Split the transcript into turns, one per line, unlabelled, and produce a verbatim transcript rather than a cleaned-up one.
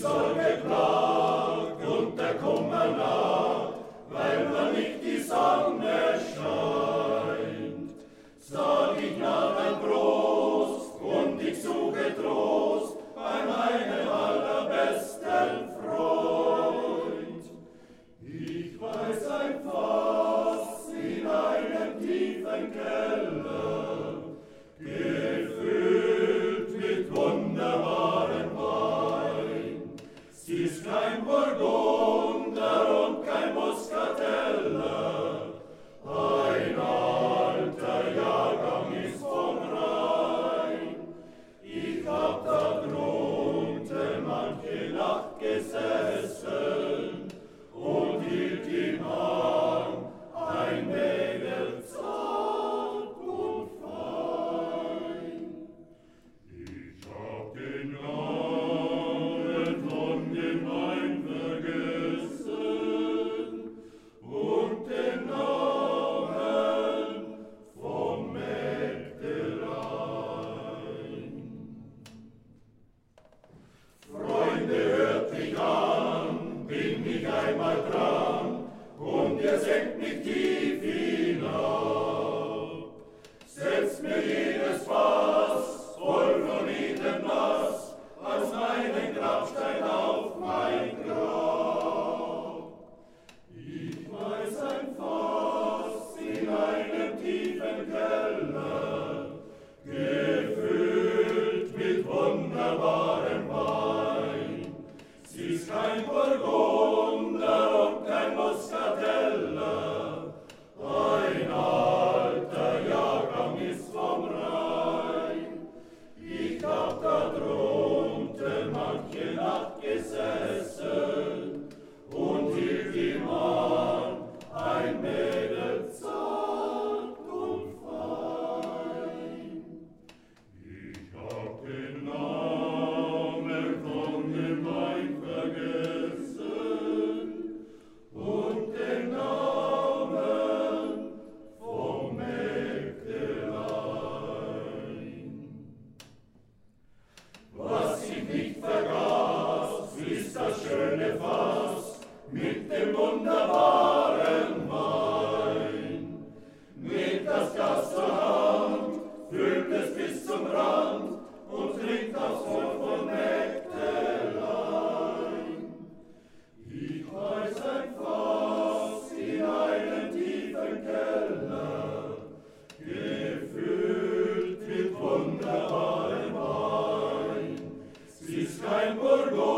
Sorge klagt und der Kummer naht, weil noch nicht die Sonne scheint. Sag ich nach ein Prost und ich suche Trost bei meinem allerbesten Freund. Ich weiß ein Fass in einem tiefen Keller, gefüllt mit wunderbaren Wein. Sie ist kein Burgunder und kein Muscateller, ein alter Jahrgang ist vom Rhein. Ich hab da drunten manche Nacht gesessen und hielt im Hang ein Mädel zart und fein. Ich hab den Namen von dem Wein vergessen und den Namen vom Mägdelein. Freunde, hört mich an, bin ich einmal dran, und ihr senkt mich tief hinab. Setzt mir jedes Fass voll von edlem Nass als meinen Grabstein auf mein Grab. Ich weiß ein Fass in einem tiefen Keller, gefüllt mit wunderbarem Wein. Sie ist kein Burgunder und kein Muscateller, ein alter Jahrgang ist vom Rhein. Ich hab da drunten manche Nacht gesessen und hielt ihm an ein Mädel zart und fein. Ich hab den Namen von dem Wein vergessen und den Namen vom Mägdelein. Was ich nicht vergaß, ist das schöne Fass mit dem wunderbaren Wein. Nehmt das Glas zur Hand, füllt es bis zum Rand und trinkt aufs Wohl von Mägdelein. Ich weiß ein Fass in einem tiefen Keller, gefüllt mit wunderbarem Wein. Sie ist kein Burgunder